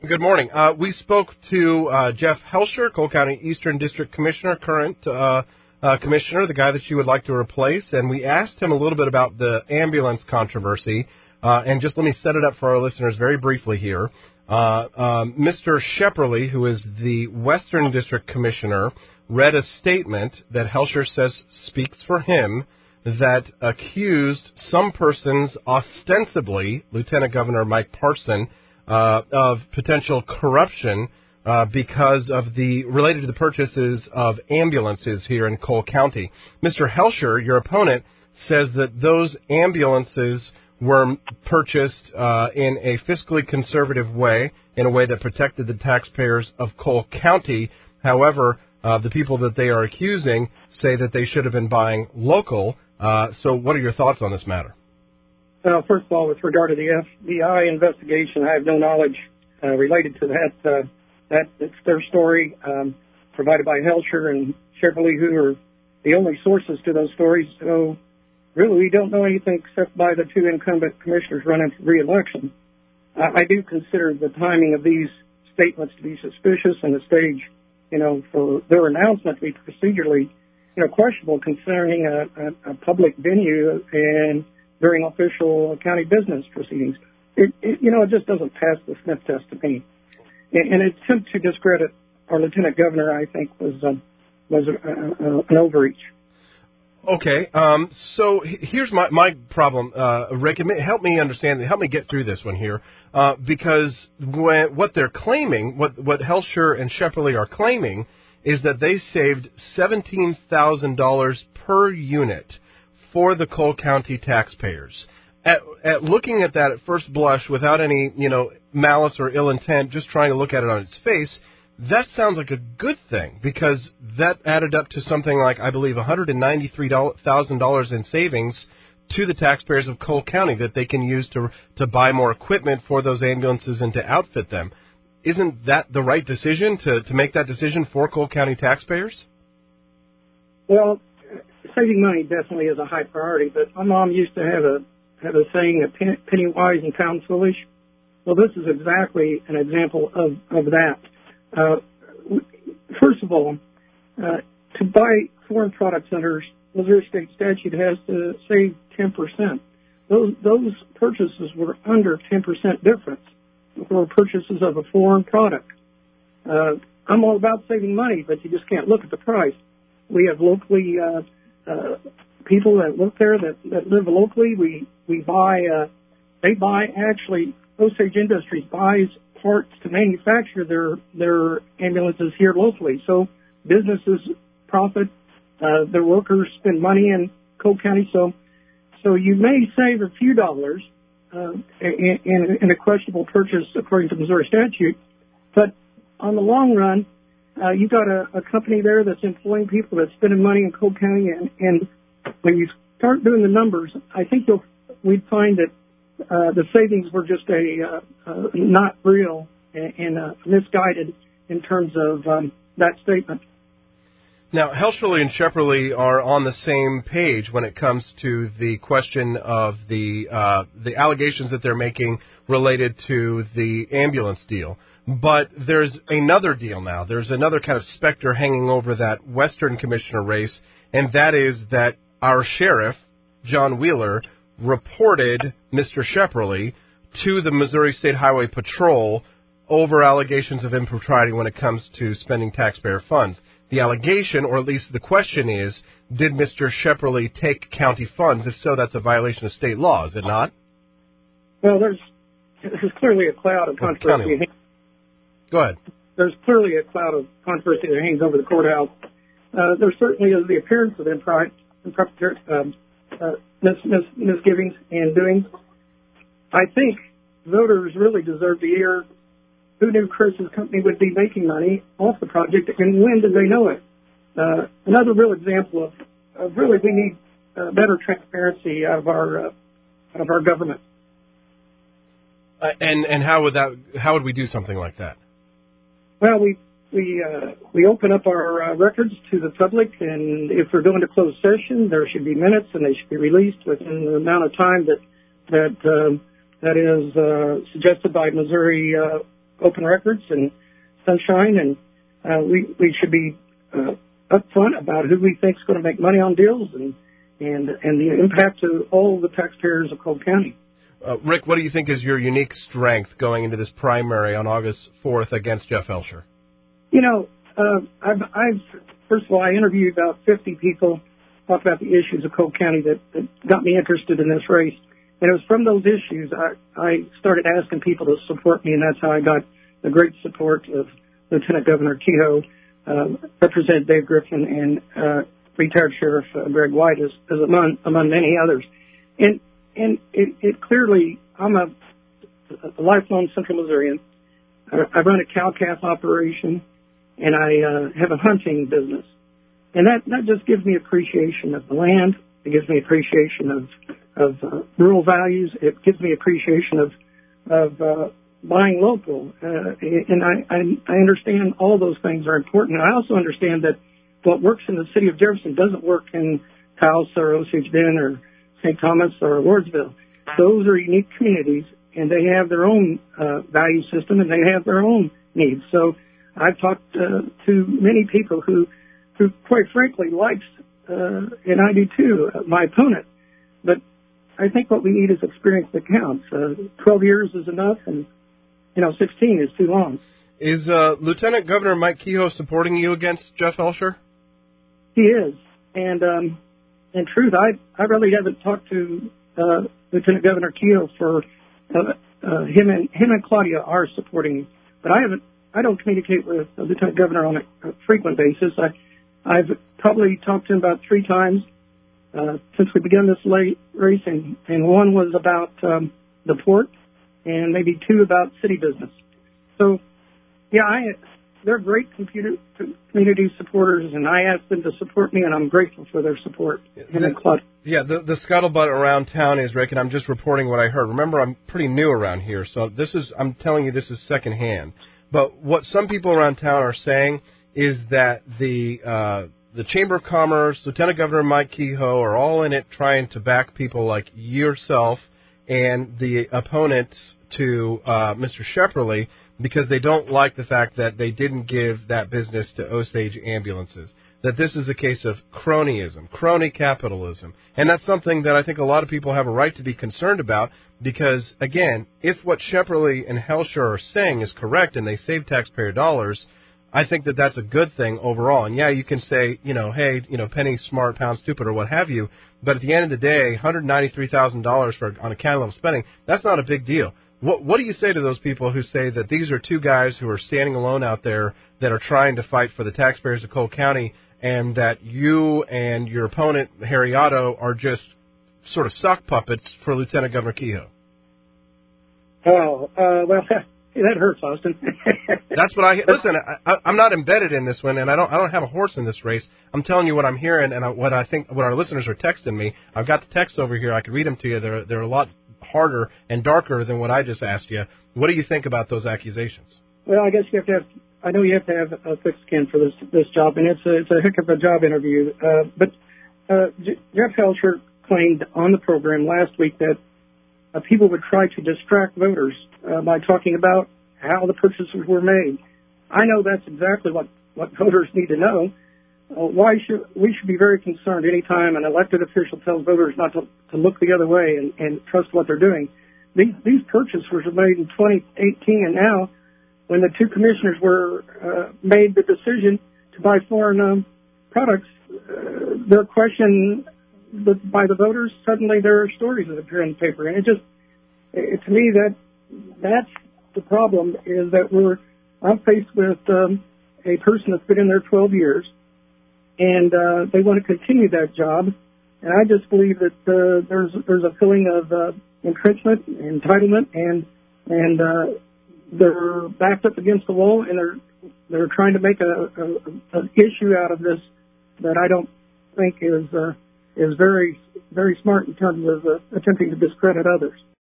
Good morning. We spoke to Jeff Helsher, Cole County Eastern District Commissioner, current commissioner, the guy that you would like to replace, and we asked him a little bit about the ambulance controversy. And just let me set it up for our listeners very briefly here. Mr. Shepperly, who is the Western District Commissioner, read a statement that Helsher says speaks for him that accused some persons, ostensibly Lieutenant Governor Mike Parson, of potential corruption because of related to the purchases of ambulances here in Cole County. Mr. Helsher, your opponent, says that those ambulances were purchased in a fiscally conservative way, in a way that protected the taxpayers of Cole County. However, the people that they are accusing say that they should have been buying local. So what are your thoughts on this matter? Well, first of all, with regard to the FBI investigation, I have no knowledge related to that. That's their story, provided by Helsher and Shepperly, who are the only sources to those stories. So really, we don't know anything except by the two incumbent commissioners running for re-election. I do consider the timing of these statements to be suspicious and the stage, for their announcement to be procedurally, questionable concerning a public venue and during official county business proceedings. It just doesn't pass the sniff test to me. And an attempt to discredit our lieutenant governor, I think, was an overreach. Okay, so here's my problem, Rick. Help me understand, help me get through this one here, because what they're claiming, what Helsher and Shepperly are claiming, is that they saved $17,000 per unit for the Cole County taxpayers. At looking at that at first blush, without any malice or ill intent, just trying to look at it on its face, that sounds like a good thing, because that added up to something like, I believe, $193,000 in savings to the taxpayers of Cole County that they can use to buy more equipment for those ambulances and to outfit them. Isn't that the right decision, to make that decision for Cole County taxpayers? Well, saving money definitely is a high priority, but my mom used to have a saying, a penny wise and pound foolish. Well, this is exactly an example of that. First of all, to buy foreign products under Missouri State statute has to save 10%. Those purchases were under 10% difference for purchases of a foreign product. I'm all about saving money, but you just can't look at the price. We have locally people that work there that live locally. We buy. They buy actually. Osage Industries buys parts to manufacture their ambulances here locally. So businesses profit. Their workers spend money in Cole County. So you may save a few dollars in a questionable purchase according to Missouri statute, but on the long run, you've got a company there that's employing people, that's spending money in Cole County, and when you start doing the numbers, I think we'd find that the savings were just not real and misguided in terms of that statement. Now, Helsher and Shepperly are on the same page when it comes to the question of the allegations that they're making related to the ambulance deal. But there's another deal now. There's another kind of specter hanging over that Western Commissioner race, and that is that our sheriff, John Wheeler, reported Mr. Shepperly to the Missouri State Highway Patrol over allegations of impropriety when it comes to spending taxpayer funds. The allegation, or at least the question is, did Mr. Shepperly take county funds? If so, that's a violation of state law, is it not? Well, there's clearly a cloud of controversy. Go ahead. There's clearly a cloud of controversy that hangs over the courthouse. There certainly is the appearance of misgivings and doings. I think voters really deserve to hear who knew Chris's company would be making money off the project, and when did they know it? Another real example of really we need better transparency out of our government. And how would we do something like that? Well, we open up our records to the public, and if we're going to closed session, there should be minutes, and they should be released within the amount of time that is suggested by Missouri open records and sunshine, and we should be upfront about who we think is going to make money on deals and the impact to all the taxpayers of Cole County. Rick, what do you think is your unique strength going into this primary on August 4th against Jeff Helsher? You know, I've first of all, I interviewed about 50 people, talked about the issues of Cole County that got me interested in this race. And it was from those issues I started asking people to support me, and that's how I got the great support of Lieutenant Governor Kehoe, Representative Dave Griffin, and retired Sheriff Greg White, as among many others. And it clearly, I'm a lifelong Central Missourian. I run a cow-calf operation, and I have a hunting business. And that just gives me appreciation of the land. It gives me appreciation of rural values. It gives me appreciation of buying local. And I understand all those things are important. I also understand that what works in the city of Jefferson doesn't work in Taos or Osage Bend or St. Thomas or Wardsville. Those are unique communities, and they have their own value system, and they have their own needs. So I've talked to many people who quite frankly likes, and I do too, my opponent. But I think what we need is experience that counts. 12 years is enough, and 16 is too long. Is Lieutenant Governor Mike Kehoe supporting you against Jeff Helsher? He is, and in truth, I really haven't talked to Lieutenant Governor Kehoe for him and Claudia are supporting me, but I don't communicate with the Lieutenant Governor on a frequent basis. I've probably talked to him about 3 times since we began this late racing, and one was about the port, and maybe 2 about city business. So, yeah, they're great community supporters, and I asked them to support me, and I'm grateful for their support. Yeah, the scuttlebutt around town is, Rick, and I'm just reporting what I heard. Remember, I'm pretty new around here, so I'm telling you this is secondhand. But what some people around town are saying is that the Chamber of Commerce, Lieutenant Governor Mike Kehoe are all in it trying to back people like yourself and the opponents to Mr. Shepperly, because they don't like the fact that they didn't give that business to Osage Ambulances, that this is a case of cronyism, crony capitalism. And that's something that I think a lot of people have a right to be concerned about because, again, if what Shepperly and Helsher are saying is correct and they save taxpayer dollars, I think that that's a good thing overall. And, yeah, you can say, hey, penny smart, pound stupid, or what have you, but at the end of the day, $193,000 on a county level spending, that's not a big deal. What do you say to those people who say that these are 2 guys who are standing alone out there that are trying to fight for the taxpayers of Cole County, and that you and your opponent, Harry Otto, are just sort of sock puppets for Lieutenant Governor Kehoe? Oh, well, that hurts, Austin. That's what listen. I'm not embedded in this one, and I don't have a horse in this race. I'm telling you what I'm hearing and what I think what our listeners are texting me. I've got the text over here. I could read them to you. They're a lot harder and darker than what I just asked you. What do you think about those accusations? Well, I guess you have to have. I know you have to have a thick skin for this job, and it's a heck of a job interview. But Jeff Helsher claimed on the program last week that people would try to distract voters by talking about how the purchases were made. I know that's exactly what voters need to know. We should be very concerned anytime an elected official tells voters not to look the other way and trust what they're doing. These purchases were made in 2018, and now when the 2 commissioners were made the decision to buy foreign products, they're questioned by the voters. Suddenly there are stories that appear in the paper, and to me that's the problem, is that I'm faced with a person that's been in there 12 years, and they want to continue that job. And I just believe that there's a feeling of entrenchment, entitlement, and they're backed up against the wall, and they're trying to make an issue out of this that I don't think is very, very smart in terms of attempting to discredit others.